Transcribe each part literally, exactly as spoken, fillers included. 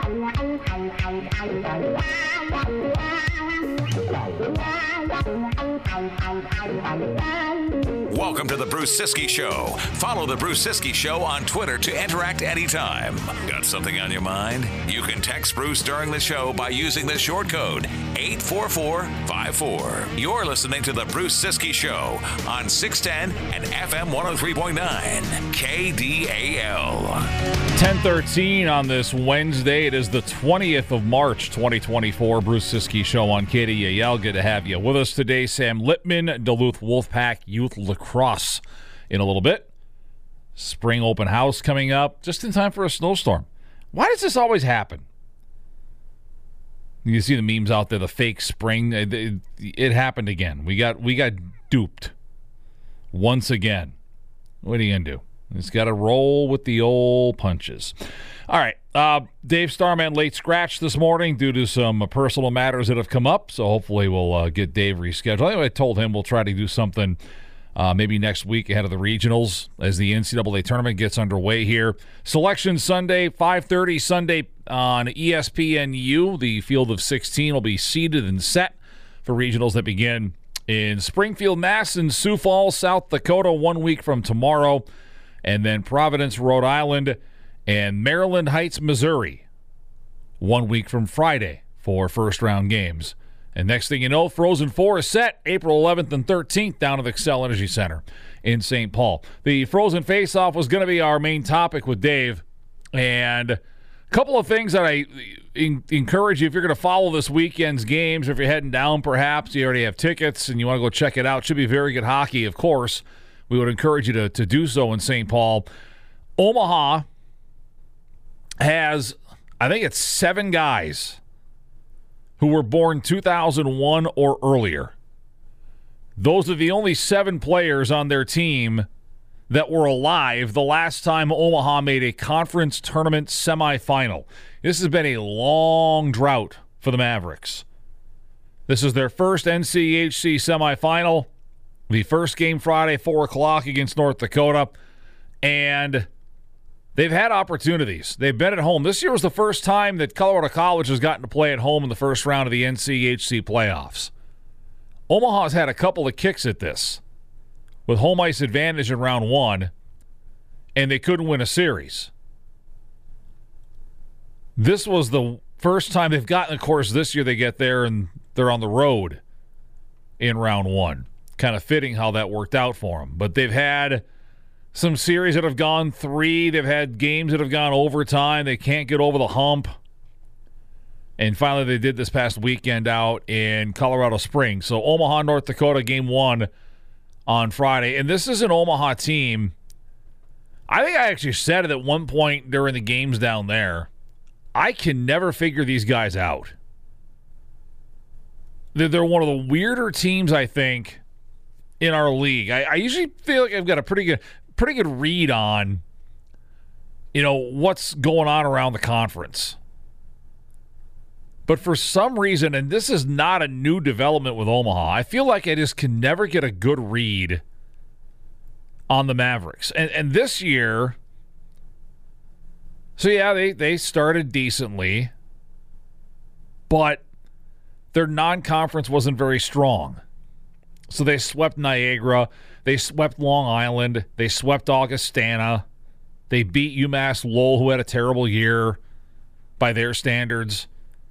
Welcome to the Bruce Siskey Show. Follow the Bruce Siskey Show on Twitter to interact anytime. Got something on your mind? You can text Bruce during the show by using the short code eight four four five four. You're listening to the Bruce Siskey Show on six ten and F M one oh three point nine K D A L. ten thirteen on this Wednesday. It is the twentieth of March, twenty twenty-four. Bruce Siskey Show on K D A L. Good to have you with us today. Sam Lippman, Duluth Wolfpack Youth Lacrosse in a little bit. Spring open house coming up just in time for a snowstorm. Why does this always happen? You see the memes out there, the fake spring. It, it, it happened again. We got we got duped once again. What are you going to do? It's got to roll with the old punches. All right. Uh, Dave Starman late scratch this morning due to some personal matters that have come up. So hopefully we'll uh, get Dave rescheduled. Anyway, I told him we'll try to do something uh, maybe next week ahead of the regionals as the N C double A tournament gets underway here. Selection Sunday, five thirty Sunday on E S P N U. The field of sixteen will be seeded and set for regionals that begin in Springfield, Mass. and Sioux Falls, South Dakota, one week from tomorrow. And then Providence, Rhode Island, and Maryland Heights, Missouri, one week from Friday for first-round games. And next thing you know, Frozen Four is set April eleventh and thirteenth down at the Xcel Energy Center in Saint Paul. The Frozen Face-Off was going to be our main topic with Dave. And a couple of things that I in- encourage you, if you're going to follow this weekend's games, or if you're heading down perhaps, you already have tickets and you want to go check it out. Should be very good hockey, of course. We would encourage you to, to do so in Saint Paul. Omaha has, I think it's seven guys who were born two thousand one or earlier. Those are the only seven players on their team that were alive the last time Omaha made a conference tournament semifinal. This has been a long drought for the Mavericks. This is their first N C H C semifinal. The first game Friday, four o'clock against North Dakota. And they've had opportunities. They've been at home. This year was the first time that Colorado College has gotten to play at home in the first round of the N C H C playoffs. Omaha's had a couple of kicks at this with home ice advantage in round one, and they couldn't win a series. This was the first time they've gotten, of course, this year they get there and they're on the road in round one. Kind of fitting how that worked out for them. But they've had some series that have gone three. They've had games that have gone overtime. They can't get over the hump. And finally, they did this past weekend out in Colorado Springs. So Omaha, North Dakota, game one on Friday. And this is an Omaha team. I think I actually said it at one point during the games down there. I can never figure these guys out. They're one of the weirder teams, I think, in our league. I, I usually feel like I've got a pretty good pretty good read on, you know, what's going on around the conference. But for some reason, and this is not a new development with Omaha, I feel like I just can never get a good read on the Mavericks. And and this year, so yeah, they, they started decently, but their non-conference wasn't very strong. So they swept Niagara, they swept Long Island, they swept Augustana, they beat UMass Lowell, who had a terrible year by their standards.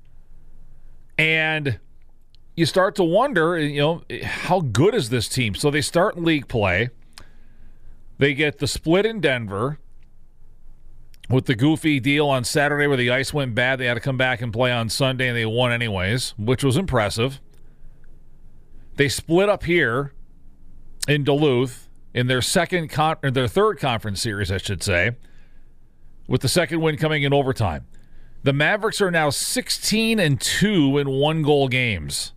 And you start to wonder, you know, how good is this team? So they start in league play. They get the split in Denver with the goofy deal on Saturday where the ice went bad. They had to come back and play on Sunday, and they won anyways, which was impressive. They split up here in Duluth in their second con- or their third conference series, I should say, with the second win coming in overtime. The Mavericks are now sixteen and two in one-goal games.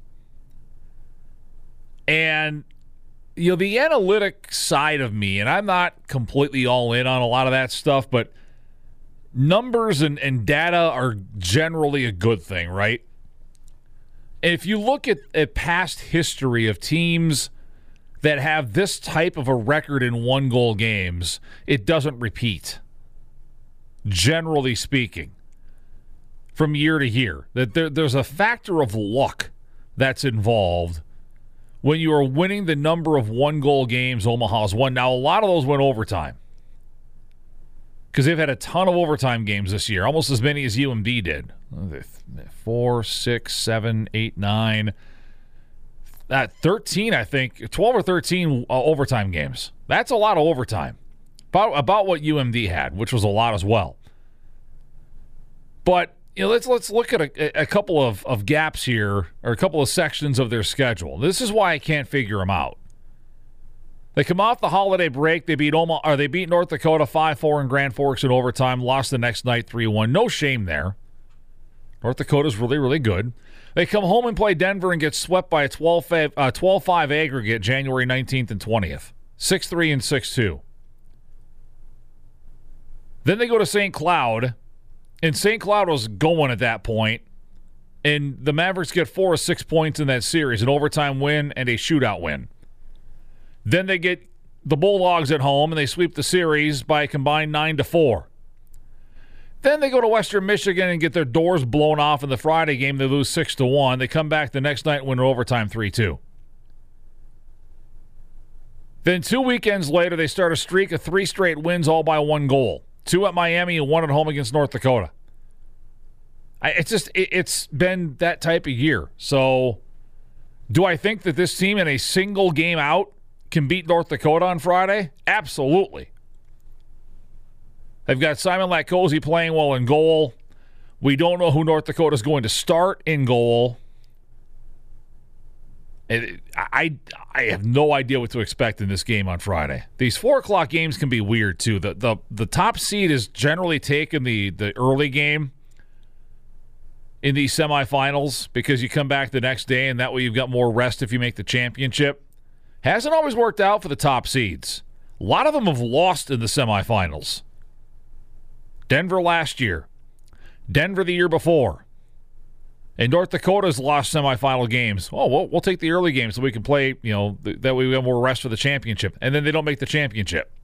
And, you know, the analytic side of me, and I'm not completely all in on a lot of that stuff, but numbers and, and data are generally a good thing, right? And if you look at, at past history of teams that have this type of a record in one-goal games, it doesn't repeat, generally speaking. from year to year. That there, there's a factor of luck that's involved when you are winning the number of one-goal games Omaha's won. Now, a lot of those went overtime because they've had a ton of overtime games this year, almost as many as U M D did. Four, six, seven, eight, nine, uh, thirteen, I think, twelve or thirteen uh, overtime games. That's a lot of overtime. About, about what U M D had, which was a lot as well. But you know, let's let's look at a, a couple of, of gaps here, or a couple of sections of their schedule. This is why I can't figure them out. They come off the holiday break. They beat Omaha, or they beat North Dakota five four in Grand Forks in overtime. Lost the next night three one. No shame there. North Dakota's really, really good. They come home and play Denver and get swept by a twelve five aggregate January nineteenth and twentieth. six three and six two. Then they go to Saint Cloud. And Saint Cloud was going at that point, and the Mavericks get four or six points in that series, an overtime win and a shootout win. Then they get the Bulldogs at home, and they sweep the series by a combined nine to four. Then they go to Western Michigan and get their doors blown off in the Friday game. They lose six to one. They come back the next night and win overtime three two. Then two weekends later, they start a streak of three straight wins, all by one goal. Two at Miami and one at home against North Dakota. I, it's just, it, it's been that type of year. So, do I think that this team in a single game out can beat North Dakota on Friday? Absolutely. They've got Simon Latkoczy playing well in goal. We don't know who North Dakota is going to start in goal. I, I have no idea what to expect in this game on Friday. These four o'clock games can be weird, too. The the, the top seed is generally taking the, the early game in these semifinals because you come back the next day, and that way you've got more rest if you make the championship. Hasn't always worked out for the top seeds. A lot of them have lost in the semifinals. Denver last year. Denver the year before. And North Dakota's lost semifinal games. Oh, well, we'll take the early games so we can play, you know, th- that way we have more rest for the championship. And then they don't make the championship.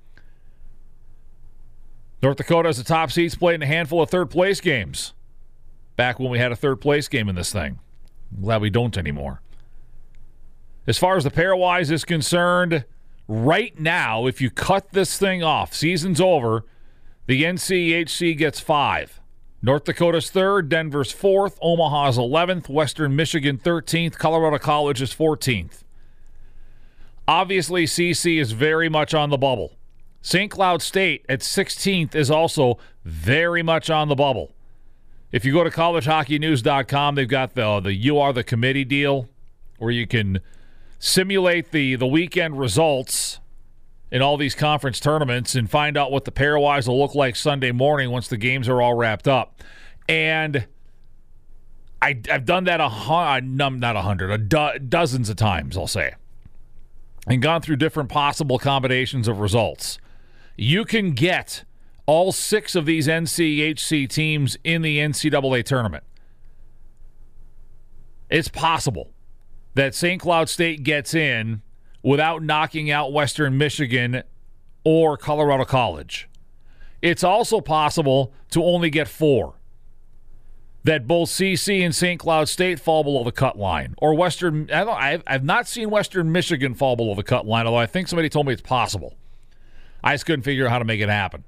North Dakota, as the top seeds, played in a handful of third-place games back when we had a third-place game in this thing. I'm glad we don't anymore. As far as the pairwise is concerned, right now, if you cut this thing off, season's over, the N C H C gets five. North Dakota's third, Denver's fourth, Omaha's eleventh, Western Michigan thirteenth, Colorado College is fourteenth. Obviously, C C is very much on the bubble. Saint Cloud State at sixteenth is also very much on the bubble. If you go to college hockey news dot com, they've got the, the You Are the Committee deal where you can simulate the, the weekend results in all these conference tournaments and find out what the pairwise will look like Sunday morning once the games are all wrapped up. And I, I've done that a hundred, not a hundred, a do, dozens of times, I'll say, and gone through different possible combinations of results. You can get all six of these N C H C teams in the N C double A tournament. It's possible that Saint Cloud State gets in without knocking out Western Michigan or Colorado College. It's also possible to only get four. That both C C and Saint Cloud State fall below the cut line. Or Western, I don't, I've, I've not seen Western Michigan fall below the cut line, although I think somebody told me it's possible. I just couldn't figure out how to make it happen.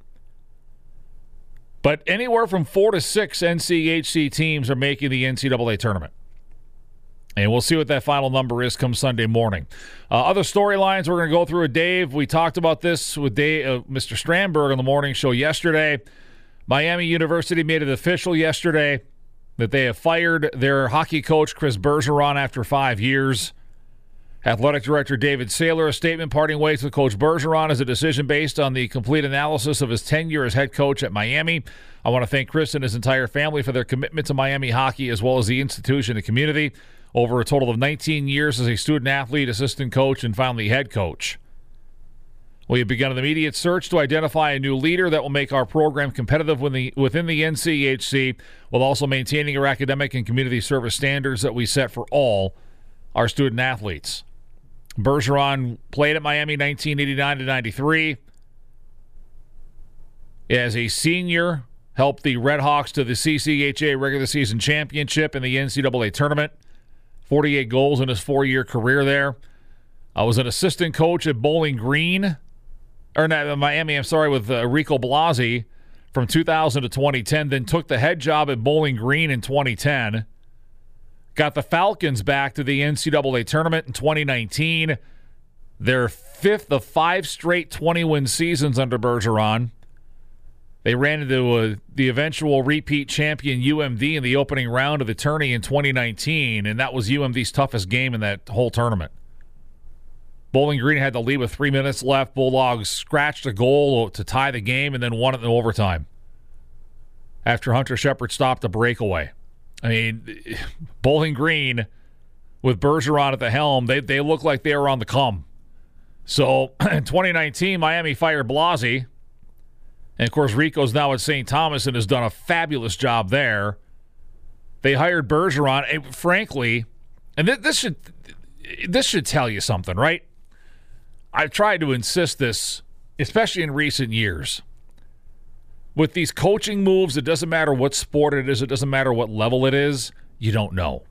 But anywhere from four to six N C H C teams are making the N C double A tournament. And we'll see what that final number is come Sunday morning. Uh, other storylines we're going to go through with Dave. We talked about this with Dave, uh, Mister Strandberg on the morning show yesterday. Miami University made it official yesterday that they have fired their hockey coach, Chris Bergeron, after five years. Athletic Director David Saylor, a statement parting ways with Coach Bergeron is a decision based on the complete analysis of his tenure as head coach at Miami. I want to thank Chris and his entire family for their commitment to Miami hockey as well as the institution and community over a total of nineteen years as a student-athlete, assistant coach, and finally head coach. We have begun an immediate search to identify a new leader that will make our program competitive within the, within the N C H C while also maintaining our academic and community service standards that we set for all our student-athletes. Bergeron played at Miami nineteen eighty-nine to ninety-three. As a senior helped the Red Hawks to the C C H A regular season championship in the N C double A tournament. forty-eight goals in his four-year career there. I was an assistant coach at Bowling Green, or not, Miami, I'm sorry, with uh, Rico Blasi from two thousand to twenty ten, then took the head job at Bowling Green in twenty ten. Got the Falcons back to the N C double A tournament in twenty nineteen. Their fifth of five straight twenty-win seasons under Bergeron. They ran into a, the eventual repeat champion U M D in the opening round of the tourney in twenty nineteen, and that was U M D's toughest game in that whole tournament. Bowling Green had the lead with three minutes left. Bulldogs scratched a goal to tie the game and then won it in overtime after Hunter Shepard stopped a breakaway. I mean, Bowling Green with Bergeron at the helm, they, they look like they were on the come. So in twenty nineteen, Miami fired Blasi. And, of course, Rico's now at Saint Thomas and has done a fabulous job there. They hired Bergeron. And frankly, and th- this should this should tell you something, right? I've tried to insist this, especially in recent years. With these coaching moves, it doesn't matter what sport it is. It doesn't matter what level it is. You don't know.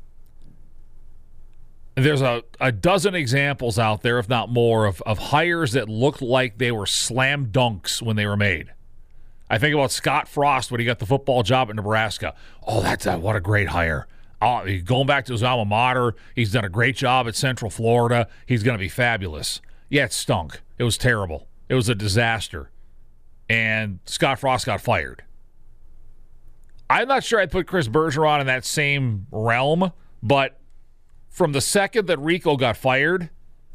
There's a, a dozen examples out there, if not more, of, of hires that looked like they were slam dunks when they were made. I think about Scott Frost when he got the football job at Nebraska. Oh, that's a, what a great hire. Oh, going back to his alma mater, he's done a great job at Central Florida. He's going to be fabulous. Yeah, it stunk. It was terrible. It was a disaster. And Scott Frost got fired. I'm not sure I'd put Chris Bergeron in that same realm, but from the second that Rico got fired,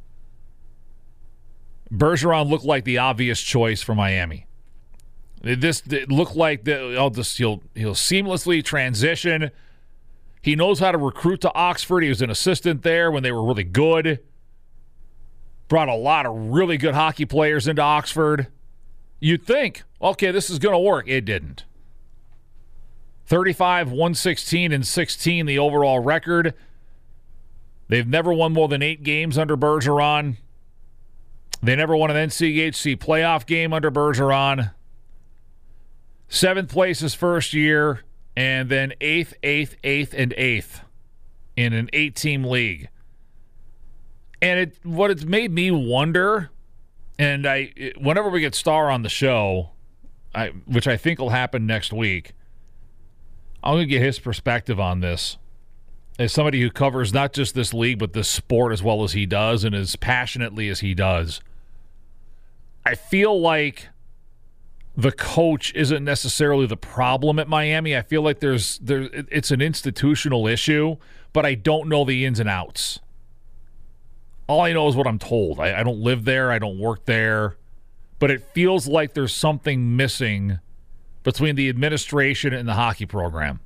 Bergeron looked like the obvious choice for Miami. This it looked like the, oh, this, he'll, he'll seamlessly transition. He knows how to recruit to Oxford. He was an assistant there when they were really good. Brought a lot of really good hockey players into Oxford. You'd think, okay, this is going to work. It didn't. thirty-five, one sixteen, and sixteen, the overall record. They've never won more than eight games under Bergeron. They never won an N C H C playoff game under Bergeron. Seventh place his first year, and then eighth, eighth, eighth, and eighth in an eight-team league. And it what it's made me wonder, and I whenever we get Starr on the show, I, which I think will happen next week, I'm going to get his perspective on this. As somebody who covers not just this league, but this sport as well as he does and as passionately as he does, I feel like the coach isn't necessarily the problem at Miami. I feel like there's there it's an institutional issue, but I don't know the ins and outs. All I know is what I'm told. I, I don't live there. I don't work there. But it feels like there's something missing between the administration and the hockey program.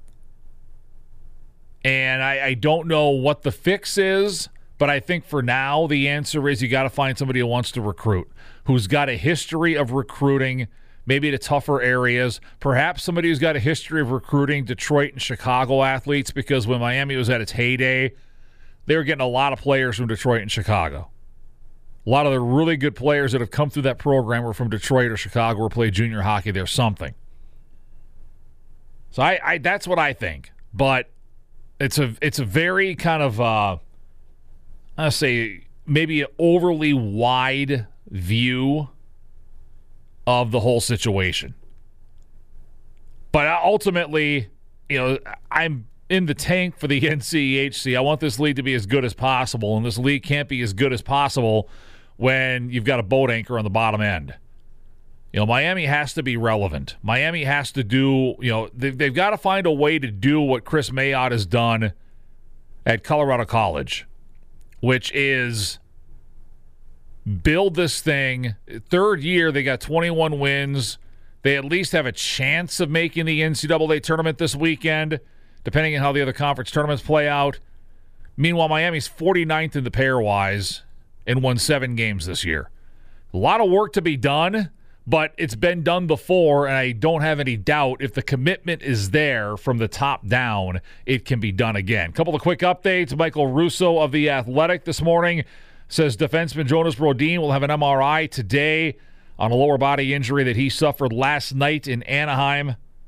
And I, I don't know what the fix is, but I think for now the answer is you got to find somebody who wants to recruit, who's got a history of recruiting, maybe to tougher areas. Perhaps somebody who's got a history of recruiting Detroit and Chicago athletes, because when Miami was at its heyday, they were getting a lot of players from Detroit and Chicago. A lot of the really good players that have come through that program were from Detroit or Chicago or played junior hockey. There's something. So I, I that's what I think. But it's a it's a very kind of, uh, I say, maybe an overly wide view of the whole situation. But ultimately, you know, I'm in the tank for the N C H C. I want this league to be as good as possible, and this league can't be as good as possible when you've got a boat anchor on the bottom end. You know, Miami has to be relevant. Miami has to do, you know, they've, they've got to find a way to do what Chris Mayotte has done at Colorado College, which is build this thing. Third year, they got twenty-one wins. They at least have a chance of making the N C double A tournament this weekend, depending on how the other conference tournaments play out. Meanwhile, Miami's forty-ninth in the pairwise and won seven games this year. A lot of work to be done, but it's been done before, and I don't have any doubt if the commitment is there from the top down, it can be done again. A couple of quick updates. Michael Russo of The Athletic this morning says defenseman Jonas Brodin will have an M R I today on a lower body injury that he suffered last night in Anaheim.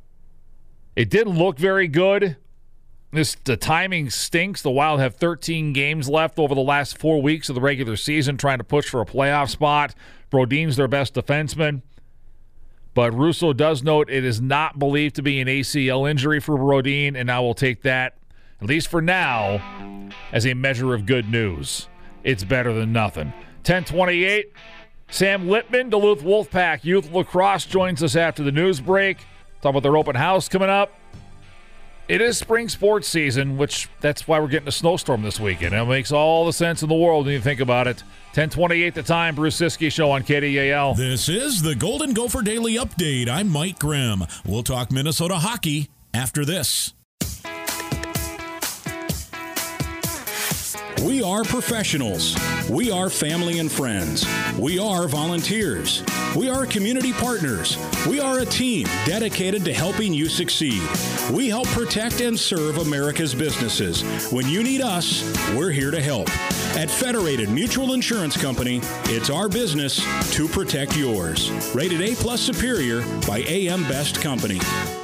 It didn't look very good. This the timing stinks. The Wild have thirteen games left over the last four weeks of the regular season, trying to push for a playoff spot. Brodin's their best defenseman. But Russo does note it is not believed to be an A C L injury for Brodin, and I will take that, at least for now, as a measure of good news. It's better than nothing. ten twenty-eight, Sam Littman, Duluth Wolfpack Youth Lacrosse, joins us after the news break. Talk about their open house coming up. It is spring sports season, which that's why we're getting a snowstorm this weekend. It makes all the sense in the world when you think about it. ten twenty-eight the time, Bruce Siskey Show on K D A L. This is the Golden Gopher Daily Update. I'm Mike Grimm. We'll talk Minnesota hockey after this. We are professionals. We are family and friends. We are volunteers. We are community partners. We are a team dedicated to helping you succeed. We help protect and serve America's businesses. When you need us, we're here to help. At Federated Mutual Insurance Company, it's our business to protect yours. Rated A plus Superior by A M Best Company.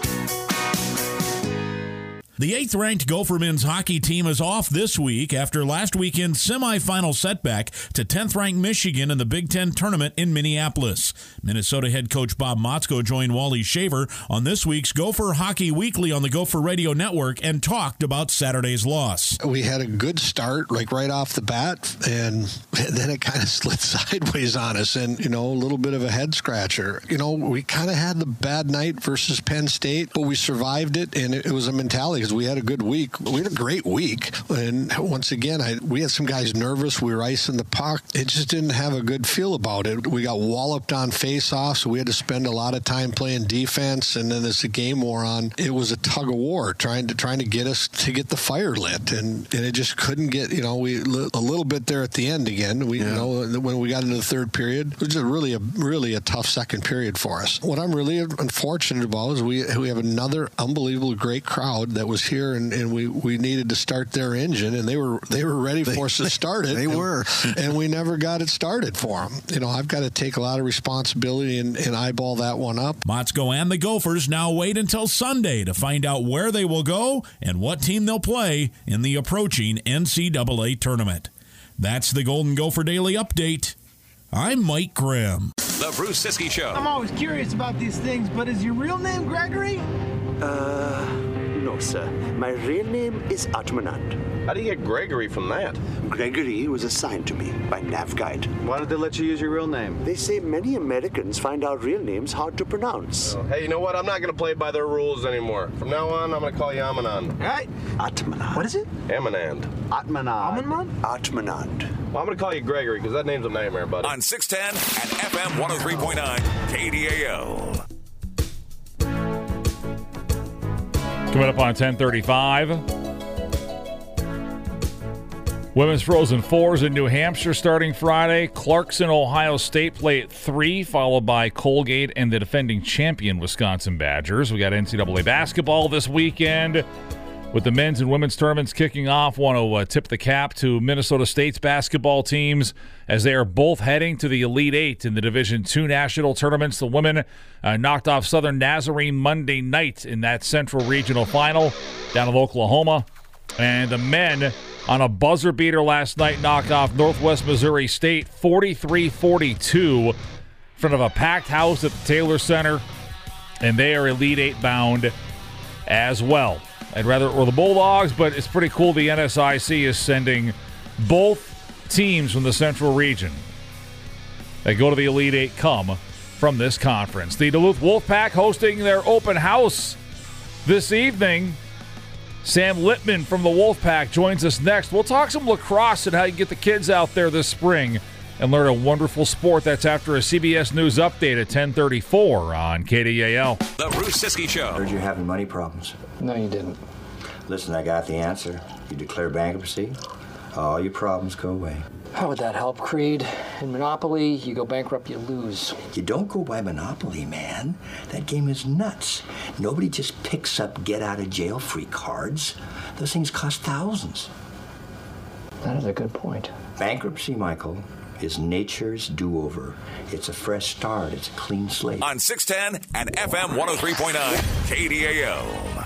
The eighth-ranked Gopher men's hockey team is off this week after last weekend's semifinal setback to tenth-ranked Michigan in the Big Ten tournament in Minneapolis. Minnesota head coach Bob Motzko joined Wally Shaver on this week's Gopher Hockey Weekly on the Gopher Radio Network and talked about Saturday's loss. We had a good start, like right off the bat, and then it kind of slid sideways on us, and, you know, a little bit of a head-scratcher. You know, we kind of had the bad night versus Penn State, but we survived it, and it was a mentality. We had a good week. We had a great week. And once again, I, we had some guys nervous. We were icing the puck. It just didn't have a good feel about it. We got walloped on face-off, so we had to spend a lot of time playing defense. And then as the game wore on, it was a tug of war trying to trying to get us to get the fire lit. And, and it just couldn't get, you know, we a little bit there at the end again. We, yeah. you know, when we got into the third period, it was just really a really a tough second period for us. What I'm really unfortunate about is we we have another unbelievable great crowd that was here, and, and we, we needed to start their engine, and they were they were ready for us to start it. They and, were. and we never got it started for them. You know, I've got to take a lot of responsibility and, and eyeball that one up. Motzko and the Gophers now wait until Sunday to find out where they will go and what team they'll play in the approaching N C double A tournament. That's the Golden Gopher Daily Update. I'm Mike Grimm. The Bruce Siskey Show. I'm always curious about these things, but is your real name Gregory? Uh, no, sir. My real name is Atmanand. How do you get Gregory from that? Gregory was assigned to me by NavGuide. Why did they let you use your real name? They say many Americans find our real names hard to pronounce. Oh, hey, you know what? I'm not going to play by their rules anymore. From now on, I'm going to call you Amanand. All right. Atmanand. What is it? Amanand. Atmanand. Atmanand? Atmanand. Well, I'm going to call you Gregory because that name's a nightmare, buddy. On six ten and F M one oh three point nine K D A L. Coming up on ten thirty-five. Women's Frozen Fours in New Hampshire starting Friday. Clarkson, Ohio State play at three, followed by Colgate and the defending champion Wisconsin Badgers. We got N C double A basketball this weekend with the men's and women's tournaments kicking off. Want to uh, tip the cap to Minnesota State's basketball teams as they are both heading to the Elite Eight in the Division Two national tournaments. The women uh, knocked off Southern Nazarene Monday night in that Central Regional Final down in Oklahoma. And the men, on a buzzer beater last night, knocked off Northwest Missouri State forty-three forty-two in front of a packed house at the Taylor Center. And they are Elite Eight bound as well. I'd rather it were the Bulldogs, but it's pretty cool the N S I C is sending both teams from the Central region that go to the Elite Eight come from this conference. The Duluth Wolfpack hosting their open house this evening. Sam Littman from the Wolfpack joins us next. We'll talk some lacrosse and how you get the kids out there this spring and learn a wonderful sport. That's after a C B S News update at ten thirty-four on K D A L. The Bruce Siskey Show. Heard you're having money problems. No, you didn't. Listen, I got the answer. You declare bankruptcy, all your problems go away. How would that help, Creed? In Monopoly, you go bankrupt, you lose. You don't go by Monopoly, man. That game is nuts. Nobody just picks up get-out-of-jail-free cards. Those things cost thousands. That is a good point. Bankruptcy, Michael, is nature's do-over. It's a fresh start. It's a clean slate. On six ten and F M one oh three point nine K D A L.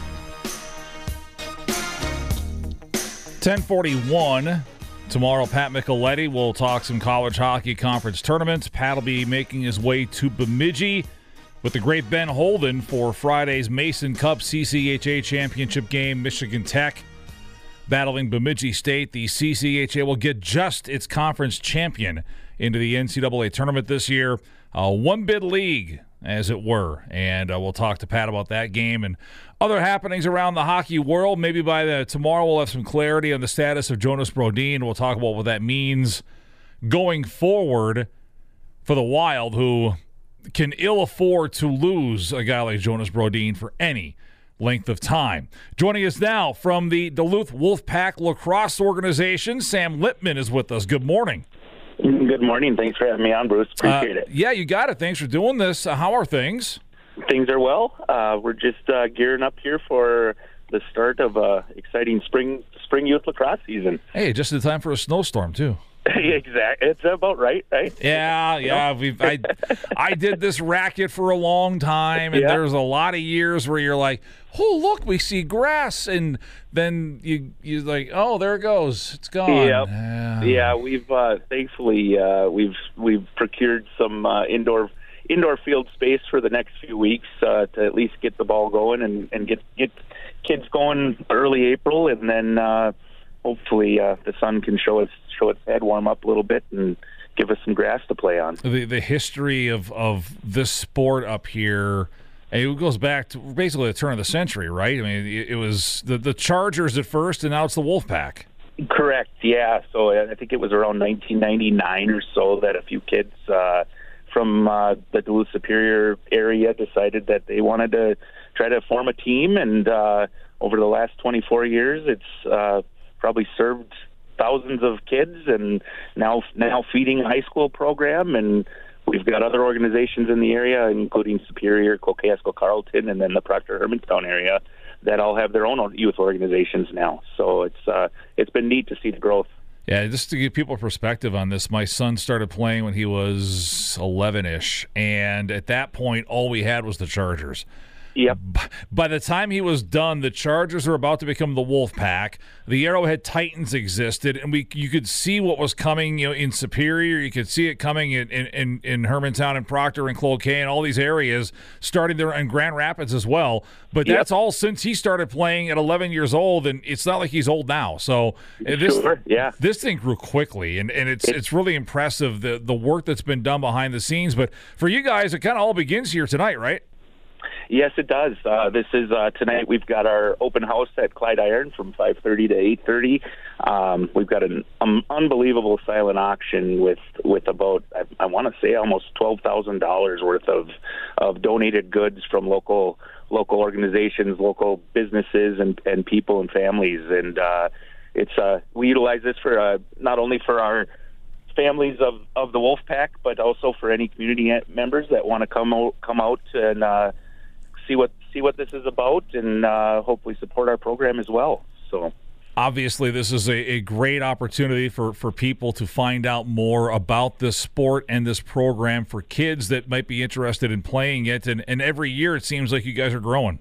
ten forty-one. Tomorrow, Pat Micheletti will talk some college hockey conference tournaments. Pat will be making his way to Bemidji with the great Ben Holden for Friday's Mason Cup C C H A championship game. Michigan Tech battling Bemidji State. The C C H A will get just its conference champion into the N C double A tournament this year. A one-bid league, as it were. And uh, we'll talk to Pat about that game and other happenings around the hockey world. Maybe by the, tomorrow we'll have some clarity on the status of Jonas Brodin. We'll talk about what that means going forward for the Wild, who can ill afford to lose a guy like Jonas Brodin for any length of time. Joining us now from the Duluth Wolfpack Lacrosse Organization, Sam Lippman is with us. Good morning. Good morning. Thanks for having me on, Bruce. Appreciate uh, it. Yeah, you got it. Thanks for doing this. Uh, how are things? Things are well. Uh, we're just uh, gearing up here for the start of uh, exciting spring spring youth lacrosse season. Hey, just in time for a snowstorm, too. Exactly. It's about right, right? Yeah, yeah. We've I, I did this racket for a long time, and yeah. there's a lot of years where you're like, oh, look, we see grass, and then you you're like, oh, there it goes, it's gone. Yep. Yeah, yeah. We've uh, thankfully uh, we've we've procured some uh, indoor indoor field space for the next few weeks uh, to at least get the ball going and, and get get kids going early April, and then uh, hopefully uh, the sun can show its show its head, warm up a little bit, and give us some grass to play on. The the history of, of this sport up here, it goes back to basically the turn of the century, right? I mean, it, it was the, the Chargers at first, and now it's the Wolfpack. Correct, yeah. So I think it was around nineteen ninety-nine or so that a few kids uh, from uh, the Duluth Superior area decided that they wanted to try to form a team, and uh, over the last twenty-four years, it's uh, probably served thousands of kids, and now now feeding a high school program, and we've got other organizations in the area, including Superior, Kokesko, Carleton, and then the Proctor Hermantown area that all have their own youth organizations now. So it's uh, it's been neat to see the growth. Yeah, just to give people perspective on this, my son started playing when he was eleven-ish, and at that point, all we had was the Chargers. Yep. By the time he was done, the Chargers were about to become the Wolfpack. The Arrowhead Titans existed, and we you could see what was coming, you know, in Superior. You could see it coming in in, in Hermantown and Proctor and Cloquet and all these areas, starting there in Grand Rapids as well. But yep. that's all since he started playing at eleven years old, and it's not like he's old now. So this sure, yeah. this thing grew quickly, and, and it's, it's it's really impressive the the work that's been done behind the scenes. But for you guys, it kind of all begins here tonight, right? Yes, it does. Uh, this is uh, tonight. We've got our open house at Clyde Iron from five thirty to eight thirty. Um, we've got an um, unbelievable silent auction with with about I, I want to say almost twelve thousand dollars worth of of donated goods from local local organizations, local businesses, and, and people and families. And uh, it's uh, we utilize this for uh, not only for our families of, of the Wolfpack, but also for any community members that want to come out, come out and uh, see what see what this is about, and uh, hopefully support our program as well. So, obviously, this is a, a great opportunity for, for people to find out more about this sport and this program for kids that might be interested in playing it. And, and every year, it seems like you guys are growing.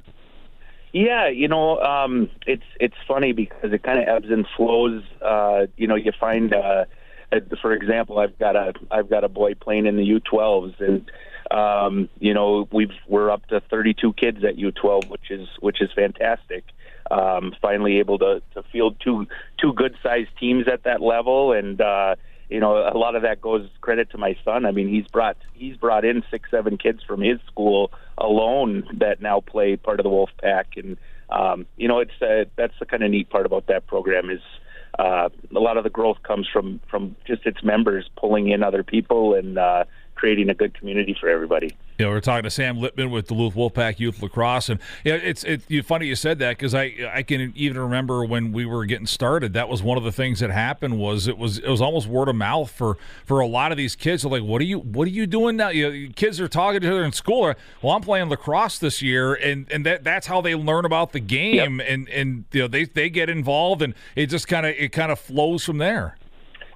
Yeah, you know, um, it's it's funny because it kind of ebbs and flows. Uh, you know, you find, uh, for example, I've got a I've got a boy playing in the U twelves, and um, you know, we've we're up to thirty-two kids at U twelve, which is which is fantastic. Um, finally able to, to field two two good sized teams at that level, and uh, you know, a lot of that goes credit to my son. I mean, he's brought he's brought in six seven kids from his school alone that now play part of the Wolfpack, and um, you know, it's uh, that's the kind of neat part about that program is uh, a lot of the growth comes from from just its members pulling in other people and uh, creating a good community for everybody. You know, we're talking to Sam Lippman with Duluth Wolfpack Youth Lacrosse, and you know, it's it's you funny you said that because I I can even remember when we were getting started. That was one of the things that happened was it was it was almost word of mouth for, for a lot of these kids. They're like, what are you what are you doing now? You know, kids are talking to each other in school. Well, I'm playing lacrosse this year, and, and that that's how they learn about the game, yep. and and you know they they get involved, and it just kind of it kind of flows from there.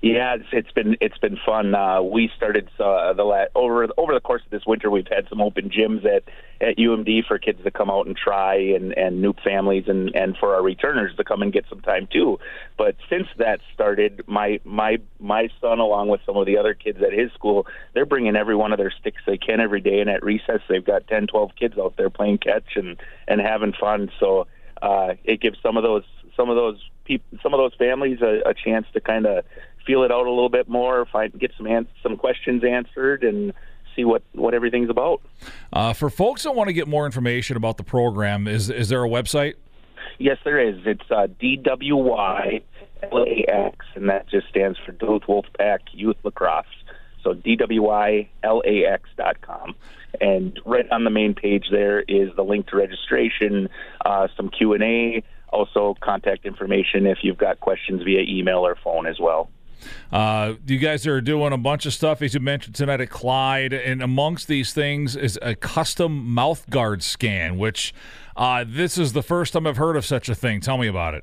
Yeah, it's, it's been it's been fun. Uh, we started uh, the la- over over the course of this winter. We've had some open gyms at, at U M D for kids to come out and try, and, and new families, and, and for our returners to come and get some time too. But since that started, my my my son, along with some of the other kids at his school, they're bringing every one of their sticks they can every day. And at recess, they've got ten, twelve kids out there playing catch and, and having fun. So uh, it gives some of those some of those people, some of those families a, a chance to kind of feel it out a little bit more, find, get some ans- some questions answered, and see what, what everything's about. Uh, for folks that want to get more information about the program, is is there a website? Yes, there is. It's uh, D W Y L A X, and that just stands for Duluth Wolfpack Youth Lacrosse. So D W Y L A X dot com. And right on the main page there is the link to registration, uh, some Q and A, also contact information if you've got questions via email or phone as well. Uh, you guys are doing a bunch of stuff, as you mentioned tonight at Clyde, and amongst these things is a custom mouth guard scan, which uh, this is the first time I've heard of such a thing. Tell me about it.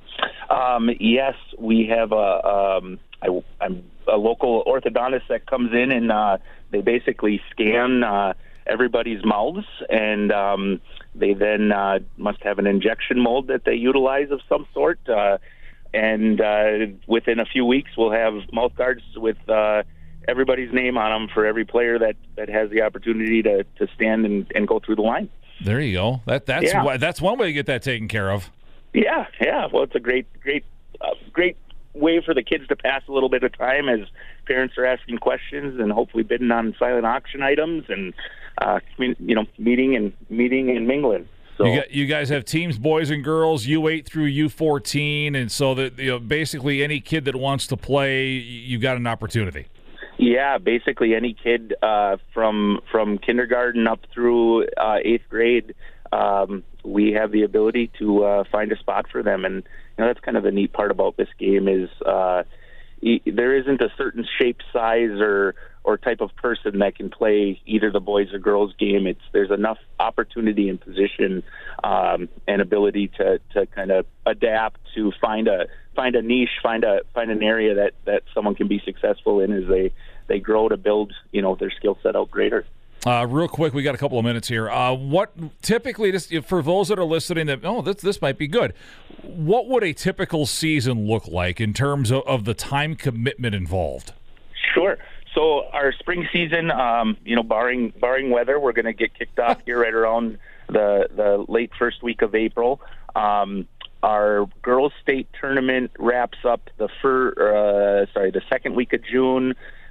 Um, yes, we have a, um, I, I'm a local orthodontist that comes in, and uh, they basically scan uh, everybody's mouths, and um, they then uh, must have an injection mold that they utilize of some sort. Uh, And uh, within a few weeks, we'll have mouth guards with uh, everybody's name on them for every player that, that has the opportunity to, to stand and, and go through the line. There you go. That that's yeah. why, that's one way to get that taken care of. Yeah, yeah. Well, it's a great, great, uh, great way for the kids to pass a little bit of time as parents are asking questions and hopefully bidding on silent auction items and uh, you know meeting and meeting and mingling. So, you, got, you guys have teams, boys and girls, U eight through U fourteen, and so that you know basically any kid that wants to play, you've got an opportunity. Yeah, basically any kid uh, from from kindergarten up through uh, eighth grade, um, we have the ability to uh, find a spot for them, and you know that's kind of the neat part about this game is uh, e- there isn't a certain shape, size, or or type of person that can play either the boys or girls game. It's there's enough opportunity and position um, and ability to, to kind of adapt to find a find a niche, find a find an area that, that someone can be successful in as they, they grow to build you know their skill set out greater. Uh, real quick, we got a couple of minutes here. Uh, what typically, just for those that are listening, that oh, this this might be good. What would a typical season look like in terms of, of the time commitment involved? Sure. So our spring season, um, you know, barring barring weather, we're going to get kicked off here right around the the late first week of April. Um, our girls' state tournament wraps up the fir- uh, sorry the second week of June,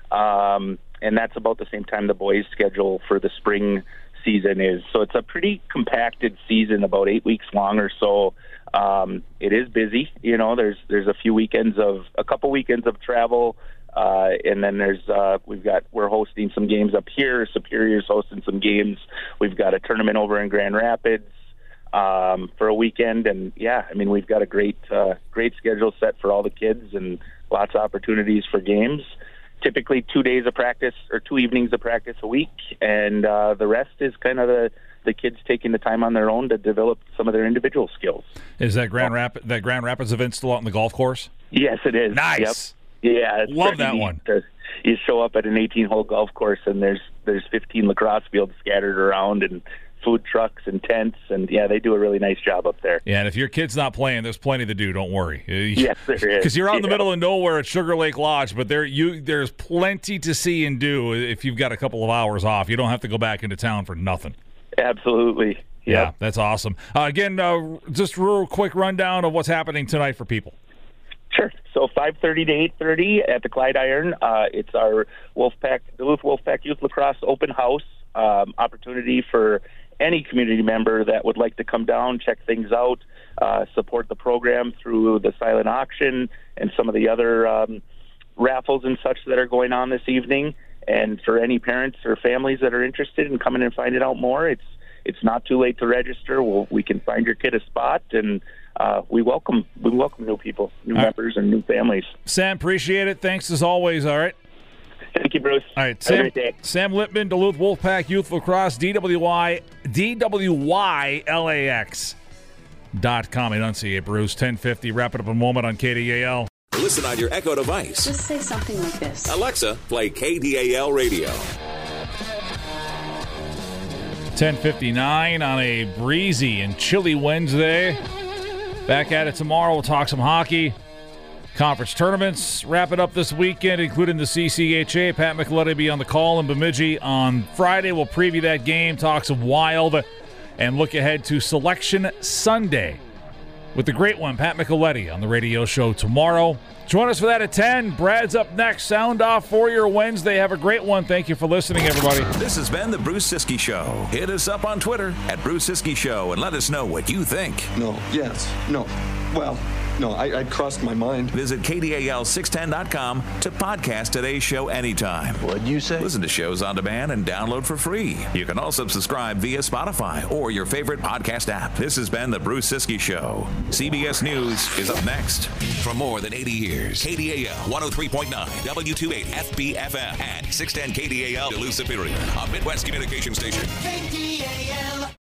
um, and that's about the same time the boys' schedule for the spring season is. So it's a pretty compacted season, about eight weeks long or so. Um, it is busy, you know. There's there's a few weekends of a couple weekends of travel. Uh, and then there's uh, we've got we're hosting some games up here. Superior's hosting some games. We've got a tournament over in Grand Rapids um, for a weekend, and yeah, I mean we've got a great uh, great schedule set for all the kids and lots of opportunities for games. Typically two days of practice or two evenings of practice a week, and uh, the rest is kind of the the kids taking the time on their own to develop some of their individual skills. Is that Grand Rapids that Grand Rapids event still out on the golf course? Yes, it is. Nice. Yep. Yeah, it's love that neat. one. You show up at an eighteen-hole golf course, and there's there's fifteen lacrosse fields scattered around, and food trucks and tents, and yeah, they do a really nice job up there. Yeah, and if your kid's not playing, there's plenty to do. Don't worry. Yes, there is. Because you're out in the yeah. middle of nowhere at Sugar Lake Lodge, but there you there's plenty to see and do if you've got a couple of hours off. You don't have to go back into town for nothing. Absolutely. Yep. Yeah, that's awesome. Uh, again, uh, just real quick rundown of what's happening tonight for people. Sure. So five thirty to eight thirty at the Clyde Iron. Uh, it's our Wolfpack, Duluth Wolfpack Youth Lacrosse Open House um, opportunity for any community member that would like to come down, check things out, uh, support the program through the silent auction and some of the other um, raffles and such that are going on this evening. And for any parents or families that are interested in coming and finding out more, it's it's not too late to register. We'll, we can find your kid a spot, and uh, we welcome we welcome new people, new all members, right. and new families. Sam, appreciate it. Thanks as always. All right. Thank you, Bruce. All right, Have Sam. a great day. Sam Lippman, Duluth Wolfpack Youth Lacrosse, D W Y D W Y L A X dot com. Enunciate, Bruce. ten fifty. Wrap it up in a moment on K D A L. Listen on your Echo device. Just say something like this. Alexa, play K D A L Radio. ten fifty-nine on a breezy and chilly Wednesday. Back at it tomorrow. We'll talk some hockey. Conference tournaments wrap it up this weekend, including the C C H A. Pat Micheletti will be on the call in Bemidji on Friday. We'll preview that game, talk some Wild, and look ahead to Selection Sunday with the great one, Pat Micheletti, on the radio show tomorrow. Join us for that at ten. Brad's up next. Sound off for your Wednesday. Have a great one. Thank you for listening, everybody. This has been the Bruce Siskey Show. Hit us up on Twitter at Bruce Siskey Show and let us know what you think. No, yes, no. Well, no, I, I crossed my mind. Visit K D A L six ten dot com to podcast today's show anytime. What'd you say? Listen to shows on demand and download for free. You can also subscribe via Spotify or your favorite podcast app. This has been the Bruce Siskey Show. C B S News is up next. For more than eighty years, K D A L one oh three point nine, W twenty-eight F B F M, and six ten K D A L Duluth Superior, a Midwest communication station.